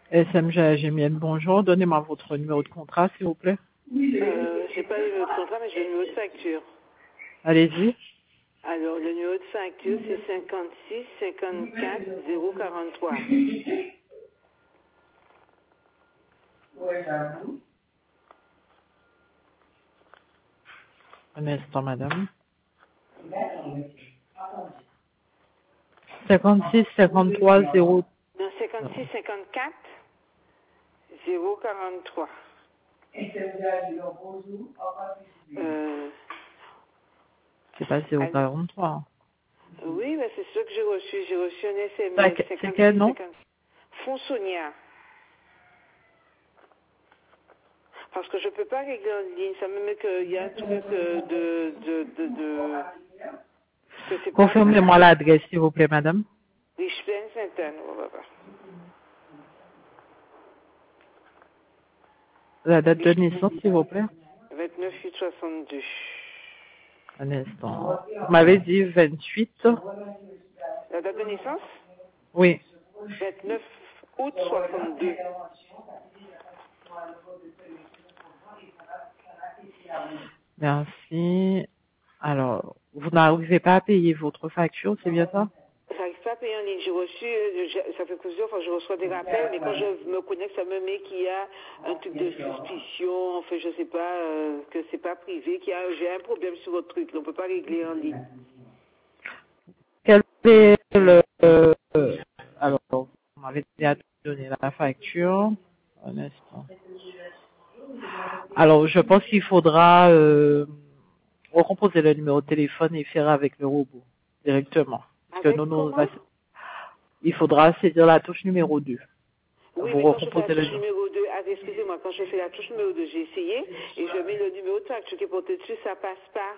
SMG Gémienne, bonjour. Donnez-moi votre numéro de contrat, s'il vous plaît. J'ai pas le numéro de contrat, mais j'ai le numéro de facture. Allez-y. Alors, le numéro de facture, c'est 56 54 043. Un instant, madame. 56 53 0. Non, 56 54 043. C'est pas 043. Oui, mais c'est ce que j'ai reçu. J'ai reçu un SMS. C'est quel nom? Fonsonia. Parce que je peux pas régler en ligne. Ça me met qu'il y a un truc que c'est pas... Confirmez-moi l'adresse, s'il vous plaît, madame. Richplaine Sainte-Anne. Oh, papa. La date de naissance, s'il vous plaît. 29 8 62. Un instant. Vous m'avez dit 28. La date de naissance? Oui. 29 août 62. Merci. Alors, vous n'arrivez pas à payer votre facture, c'est bien ça? J'arrive pas à payer en ligne. J'ai reçu, ça fait plusieurs fois que je reçois des rappels, mais quand je me connecte, ça me met qu'il y a un truc de suspicion, enfin, je sais pas, que c'est pas privé, j'ai un problème sur votre truc, on peut pas régler en ligne. Quel est le... alors, vous m'avez déjà donné la facture. Un instant. Alors, je pense qu'il faudra recomposer le numéro de téléphone et faire avec le robot directement. Parce que il faudra saisir la touche numéro 2. Oui, vous mais quand je fais la recomposez touche numéro 2, excusez-moi, quand je fais la touche numéro 2, j'ai essayé et je mets le numéro de facture qui est porté dessus, ça passe pas.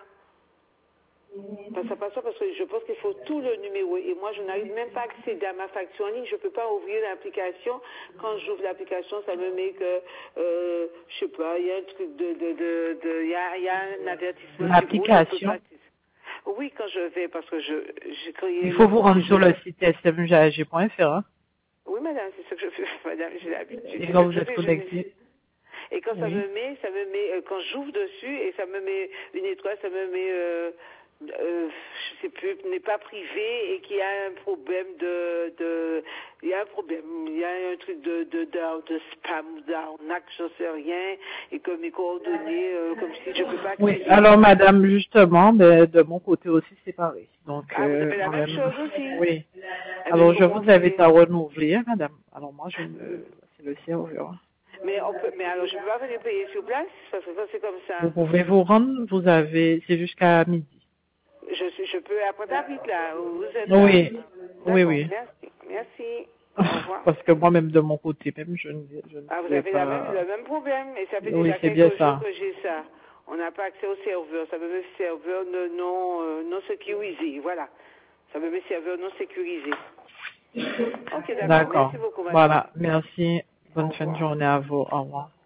Ça passe pas parce que je pense qu'il faut tout le numéro et moi je n'arrive même pas à accéder à ma facture en ligne, je peux pas ouvrir l'application. Quand j'ouvre l'application, ça me met que je sais pas, il y a un truc il y a un avertissement. L'application. Oui, quand je vais parce que j'ai créé. Il faut vous rendre sur le site smgag.fr. Hein. Oui, madame, c'est ce que je fais, madame, j'ai l'habitude. Et quand vous êtes connecté. Et quand ça me met, quand j'ouvre dessus et ça me met une étoile, ça me met, je sais plus, n'est pas privé et qu'il y a un problème il y a un problème, il y a un truc de spam ou d'arnaque, je sais rien, et que mes coordonnées, comme si je peux pas accéder. Oui, alors madame, justement, mais de mon côté aussi, c'est pareil. Donc, vous avez la même chose aussi? Oui. Alors, je vous invite à renouveler, hein, madame. Alors, moi, c'est le serveur. Mais alors je peux pas venir payer sur place parce que ça c'est comme ça. Vous pouvez vous rendre, c'est jusqu'à midi. Je peux après ta vite là, vous êtes là. Oui, oui. Merci. Au revoir. Parce que moi-même de mon côté, même je ne vous avez le même problème et ça fait oui, déjà quelques jours que j'ai ça. On n'a pas accès au serveur, ça me met serveur non sécurisé, voilà. Ça me met serveur non sécurisé. Ok, d'accord. Merci beaucoup, madame. Voilà, merci. Bonne fin de journée à vous. Au revoir.